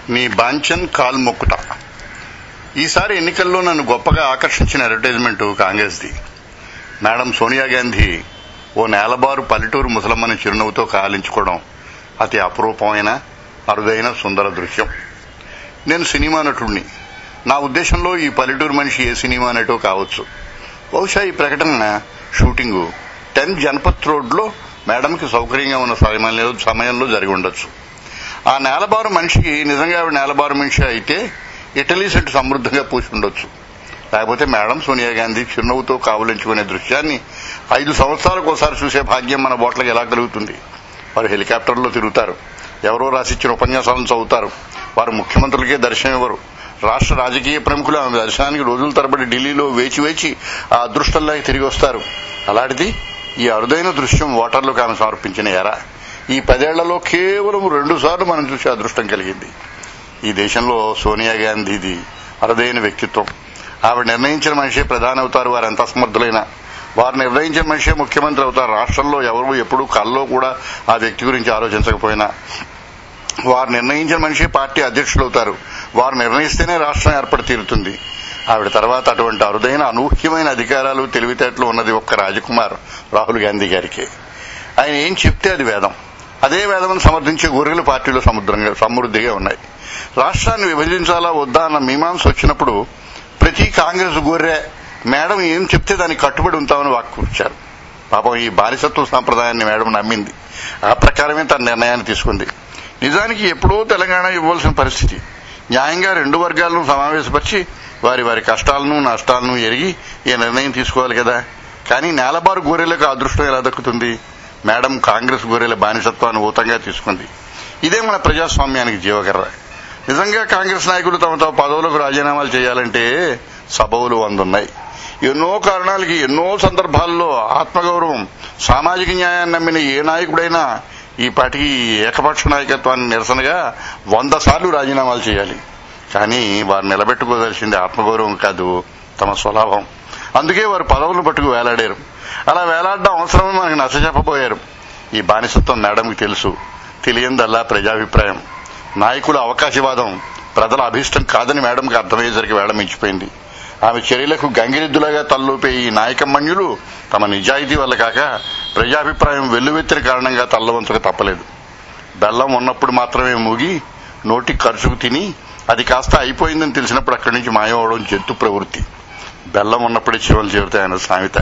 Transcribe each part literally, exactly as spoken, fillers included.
నీ బాంఛన్ కాల్ మొక్కుట. ఈసారి ఎన్నికల్లో నన్ను గొప్పగా ఆకర్షించిన అడ్వర్టైజ్మెంట్ కాంగ్రెస్ది. మేడం సోనియా గాంధీ ఓ నేలబారు పల్లెటూరు ముసలమ్మని చిరునవ్వుతో కాలించుకోవడం అతి అపురూపమైన అరుదైన సుందర దృశ్యం. నేను సినిమా నటుడిని. నా ఉద్దేశంలో ఈ పల్లెటూరు మనిషి ఏ సినిమా నటో కావచ్చు. బహుశా ఈ ప్రకటన షూటింగు టెన్త్ జనపత్ రోడ్లో మేడంకి సౌకర్యంగా ఉన్న సమయంలో జరిగి ఉండొచ్చు. ఆ నేలబారు మనిషికి నిజంగా ఆవిడ నేలబారు మనిషి అయితే ఇటలీ సెంటు సమృద్ధిగా పూసి ఉండొచ్చు. లేకపోతే మేడం సోనియా గాంధీ చిరునవ్వుతో కావులించుకునే దృశ్యాన్ని ఐదు సంవత్సరాలకు ఒకసారి చూసే భాగ్యం మన బోట్లకు ఎలా కలుగుతుంది? వారు హెలికాప్టర్లో తిరుగుతారు, ఎవరో రాసిచ్చిన ఉపన్యాసాలను చదువుతారు, వారు ముఖ్యమంత్రులకే దర్శనం ఇవ్వరు. రాష్ట్ర రాజకీయ ప్రముఖులు ఆమె దర్శనానికి రోజుల తరబడి ఢిల్లీలో వేచి వేచి ఆ అదృష్టంలాగా తిరిగి వస్తారు. అలాంటిది ఈ అరుదైన దృశ్యం ఓటర్లకు ఆమె సమర్పించిన ఎరా. ఈ పదేళ్లలో కేవలం రెండు సార్లు మనం చూసే అదృష్టం కలిగింది. ఈ దేశంలో సోనియా గాంధీది అరుదైన వ్యక్తిత్వం. ఆవిడ నిర్ణయించిన మనిషే ప్రధాని అవుతారు. వారు ఎంత అసమర్థులైనా వారు నిర్ణయించిన మనిషే ముఖ్యమంత్రి అవుతారు. రాష్ట్రంలో ఎవరు ఎప్పుడు కల్లో కూడా ఆ వ్యక్తి గురించి ఆలోచించకపోయినా వారు నిర్ణయించిన మనిషి పార్టీ అధ్యక్షులు అవుతారు. వారు నిర్ణయిస్తేనే రాష్ట్రం ఏర్పడి తీరుతుంది. ఆవిడ తర్వాత అటువంటి అరుదైన అనూహ్యమైన అధికారాలు తెలివితేటలు ఉన్నది ఒక్క రాజకుమార్ రాహుల్ గాంధీ గారికి. ఆయన ఏం చెప్తే అది వేదం. అదే వేదమని సమర్థించే గొర్రెలు పార్టీలో సముద్రంగా సమృద్ధిగా ఉన్నాయి. రాష్ట్రాన్ని విభజించాలా వద్దా అన్న మీమాంస వచ్చినప్పుడు ప్రతి కాంగ్రెస్ గొర్రె మేడం ఏం చెప్తే దానికి కట్టుబడి ఉంటామని వాక్కుర్చారు. పాపం ఈ బానిసత్వ సాంప్రదాయాన్ని మేడం నమ్మింది. ఆ ప్రకారమే తన నిర్ణయాన్ని తీసుకుంది. నిజానికి ఎప్పుడో తెలంగాణ ఇవ్వాల్సిన పరిస్థితి. న్యాయంగా రెండు వర్గాలను సమావేశపరిచి వారి వారి కష్టాలను నష్టాలను ఎరిగి ఈ నిర్ణయం తీసుకోవాలి కదా. కానీ నేలబారు గొర్రెలకు అదృష్టం ఎలా దక్కుతుంది? మేడం కాంగ్రెస్ గొర్రెల బానిసత్వాన్ని ఊతంగా తీసుకుంది. ఇదే మన ప్రజాస్వామ్యానికి జీవకర్ర. నిజంగా కాంగ్రెస్ నాయకులు తమ తమ పదవులకు రాజీనామాలు చేయాలంటే సబవులు వందున్నాయి. ఎన్నో కారణాలకి ఎన్నో సందర్భాల్లో ఆత్మగౌరవం, సామాజిక న్యాయాన్ని నమ్మిన ఏ నాయకుడైనా ఈ పార్టీకి ఏకపక్ష నాయకత్వాన్ని నిరసనగా వంద సార్లు రాజీనామాలు చేయాలి. కానీ వారు నిలబెట్టుకోవాల్సింది ఆత్మగౌరవం కాదు, తమ స్వలాభం. అందుకే వారు పదవులను పట్టుకు వేలాడారు. అలా వేలాడడం అవసరమని మనకు నచ్చ చెప్పబోయారు. ఈ బానిసత్వం మేడంకి తెలుసు. తెలియందల్లా ప్రజాభిప్రాయం. నాయకుల అవకాశవాదం ప్రజల అభీష్టం కాదని మేడంకి అర్థమయ్యేసరికి వేళ మించిపోయింది. ఆమె చర్యలకు గంగిరెద్దులాగా తలలోపే ఈ నాయకమన్యులు తమ నిజాయితీ వల్ల కాక ప్రజాభిప్రాయం వెల్లువెత్తిన కారణంగా తల్లవంచక తప్పలేదు. బెల్లం ఉన్నప్పుడు మాత్రమే మూగి నోటి ఖర్చుకు తిని అది కాస్త అయిపోయిందని తెలిసినప్పుడు అక్కడి నుంచి మాయమవడం జంతు ప్రవృత్తి. బెల్లం ఉన్నప్పుడే చివలు చేరుతాయన్న సామెత.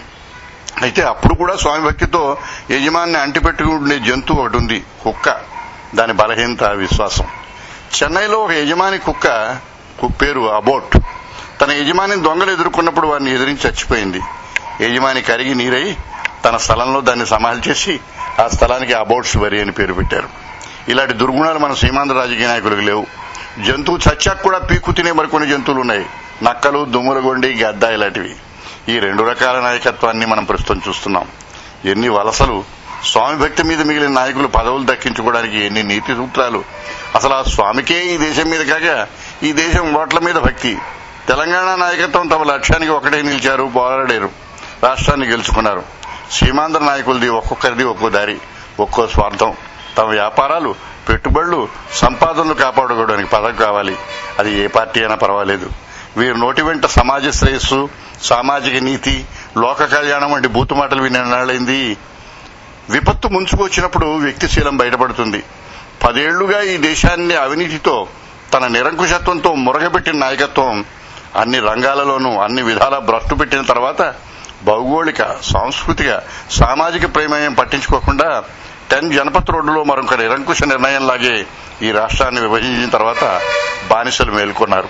అయితే అప్పుడు కూడా స్వామి భక్తితో యజమాన్ని అంటిపెట్టుకుండే జంతువు ఒకటి ఉంది, కుక్క. దాని బలహీనత విశ్వాసం. చెన్నైలో ఒక యజమాని కుక్క పేరు అబోట్ తన యజమానిని దొంగలు ఎదుర్కొన్నప్పుడు వారిని ఎదిరించి చచ్చిపోయింది. యజమాని కరిగి నీరై తన స్థలంలో దాన్ని సమాధి చేసి ఆ స్థలానికి అబౌట్స్ వరి అని పేరు పెట్టారు. ఇలాంటి దుర్గుణాలు మన సీమాంధ్ర రాజకీయ నాయకులకు లేవు. జంతువు చచ్చాక కూడా పీక్కు తినే మరికొన్ని జంతువులు ఉన్నాయి, నక్కలు, దుమ్ములగొండి, గద్ద ఇలాంటివి. ఈ రెండు రకాల నాయకత్వాన్ని మనం ప్రస్తుతం చూస్తున్నాం. ఎన్ని వలసలు! స్వామి భక్తి మీద మిగిలిన నాయకులు పదవులు దక్కించుకోవడానికి ఎన్ని నీతి సూత్రాలు! అసలు ఆ స్వామికే ఈ దేశం మీద కాక ఈ దేశం ఓట్ల మీద భక్తి. తెలంగాణ నాయకత్వం తమ లక్ష్యానికి ఒకటే నిలిచారు, పోరాడారు, రాష్ట్రాన్ని గెలుచుకున్నారు. సీమాంధ్ర నాయకులది ఒక్కొక్కరిది ఒక్కో దారి, ఒక్కో స్వార్థం. తమ వ్యాపారాలు, పెట్టుబడులు, సంపాదనలు కాపాడుకోవడానికి పదవి కావాలి. అది ఏ పార్టీ అయినా పర్వాలేదు. వీరి నోటి వెంట సమాజ శ్రేయస్సు, సామాజిక నీతి, లోక కళ్యాణం వంటి బూతుమాటలు వినేనాళ్ళైంది. విపత్తు ముంచుకొచ్చినప్పుడు వ్యక్తిశీలం బయటపడుతుంది. పదేళ్లుగా ఈ దేశాన్ని అవినీతితో, తన నిరంకుశత్వంతో మురగబెట్టిన నాయకత్వం అన్ని రంగాలలోనూ అన్ని విధాలా భ్రష్టు పెట్టిన తర్వాత భౌగోళిక, సాంస్కృతిక, సామాజిక ప్రమేయం పట్టించుకోకుండా టెన్ జనపత్ రోడ్డులో మరొక నిరంకుశ నిర్ణయంలాగే ఈ రాష్ట్రాన్ని విభజించిన తర్వాత బానిసలు మేల్కొన్నారు.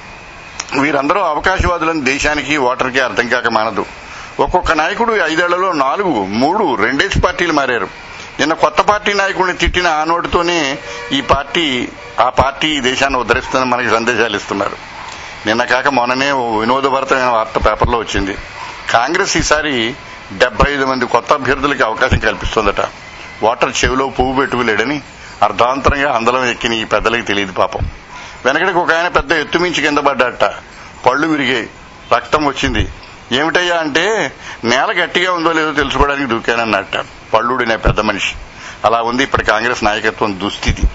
వీరందరూ అవకాశవాదులని దేశానికి, ఓటర్కి అర్థం కాక మానదు. ఒక్కొక్క నాయకుడు ఐదేళ్లలో నాలుగు, మూడు, రెండేసి పార్టీలు మారారు. నిన్న కొత్త పార్టీ నాయకుడిని తిట్టిన ఆ నోటితోనే ఈ పార్టీ ఆ పార్టీ ఈ దేశాన్ని ఉద్ధరిస్తుందని మనకి సందేశాలు ఇస్తున్నారు. నిన్న కాక మొన్ననే వినోదభరితమైన వార్త పేపర్లో వచ్చింది. కాంగ్రెస్ ఈసారి డెబ్బై ఐదు మంది కొత్త అభ్యర్థులకి అవకాశం కల్పిస్తోందట. ఓటర్ చెవిలో పువ్వు పెట్టుకులేడని అర్ధాంతరంగా అందలం ఎక్కిన ఈ పెద్దలకి తెలియదు పాపం. వెనకడికి ఒక ఆయన పెద్ద ఎత్తుమించి కింద పడ్డాట. పళ్ళు విరిగాయి, రక్తం వచ్చింది. ఏమిటయ్యా అంటే నేల గట్టిగా ఉందో లేదో తెలుసుకోవడానికి దూకానన్నట్ట పళ్ళుడినే పెద్ద మనిషి. అలా ఉంది ఇప్పటి కాంగ్రెస్ నాయకత్వం దుస్థితి.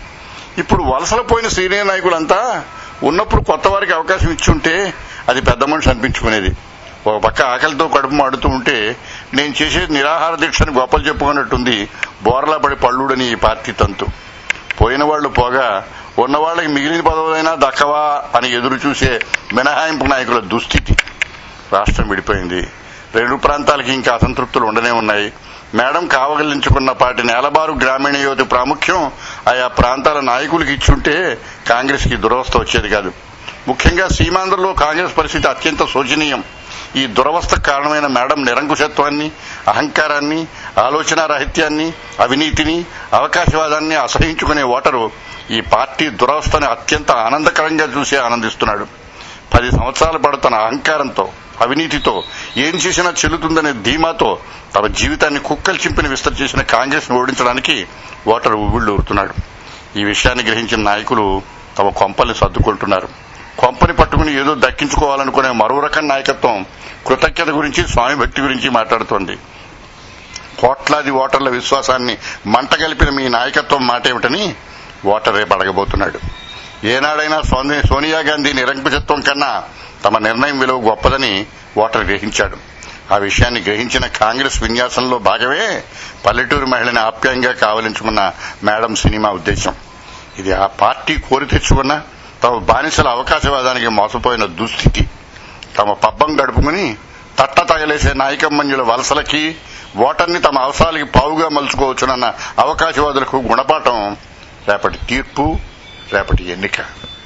ఇప్పుడు వలసలు పోయిన సీనియర్ నాయకులంతా ఉన్నప్పుడు కొత్త వారికి అవకాశం ఇచ్చుంటే అది పెద్ద మనిషి అనిపించుకునేది. ఒక పక్క ఆకలితో కడుపు మాడుతూ ఉంటే నేను చేసేది నిరాహార దీక్షని గొప్పలు చెప్పుకున్నట్టుంది బోర్లా పడి పళ్ళుడని ఈ పార్టీ తంతు. పోయిన వాళ్లు పోగా ఉన్న వాళ్ళకి మిగిలిన పదవులైనా దక్కవా అని ఎదురు చూసే మినహాయింపు నాయకుల దుస్థితి. రాష్ట్రం విడిపోయింది. రెండు ప్రాంతాలకి ఇంకా అసంతృప్తులు ఉండనే ఉన్నాయి. మేడం కావగలించుకున్న పాటి నేలబారు గ్రామీణ యువతి ప్రాముఖ్యం ఆయా ప్రాంతాల నాయకులకు ఇచ్చుంటే కాంగ్రెస్ కి దురవస్థ వచ్చేది కాదు. ముఖ్యంగా సీమాంధ్రలో కాంగ్రెస్ పరిస్థితి అత్యంత శోచనీయం. ఈ దురవస్థకు కారణమైన మేడం నిరంకుశత్వాన్ని, అహంకారాన్ని, ఆలోచన రాహిత్యాన్ని, అవినీతిని, అవకాశవాదాన్ని అసహించుకునే ఓటరు ఈ పార్టీ దురవస్థని అత్యంత ఆనందకరంగా చూసి ఆనందిస్తున్నాడు. పది సంవత్సరాల పాటు తన అహంకారంతో, అవినీతితో ఏం చేసినా చెల్లుతుందనే ధీమాతో తమ జీవితాన్ని కుక్కలు చింపిన విస్తరి చేసిన కాంగ్రెస్ ను ఓడించడానికి ఓటరు ఉవ్విళ్లూరుతున్నాడు. ఈ విషయాన్ని గ్రహించిన నాయకులు తమ కొంపల్ని సర్దుకుంటున్నారు. కొంపని పట్టుకుని ఏదో దక్కించుకోవాలనుకునే మరో రకం నాయకత్వం కృతజ్ఞత గురించి, స్వామి భక్తి గురించి మాట్లాడుతోంది. కోట్లాది ఓటర్ల విశ్వాసాన్ని మంటగలిపిన మీ నాయకత్వం మాటేమిటని ఓటర్ రేపు అడగబోతున్నాడు. ఏనాడైనా సోనియా గాంధీ నిరంకుశత్వం కన్నా తమ నిర్ణయం విలువ గొప్పదని ఓటర్ గ్రహించాడు. ఆ విషయాన్ని గ్రహించిన కాంగ్రెస్ విన్యాసంలో భాగమే పల్లెటూరు మహిళని ఆప్యాయంగా కావలించుకున్న మేడం సినిమా ఉద్దేశం. ఇది ఆ పార్టీ కోరి తెచ్చుకున్న తమ బానిసల అవకాశవాదానికి మోసపోయిన దుస్థితి. తమ పబ్బం గడుపుకుని తట్ట తగలేసే నాయకమ్మన్యుల వలసలకి, ఓటర్ని తమ అవసరాలకి పావుగా మలుచుకోవచ్చునన్న అవకాశవాదులకు గుణపాఠం రేపటి తీర్పు, రేపటి ఎన్నిక.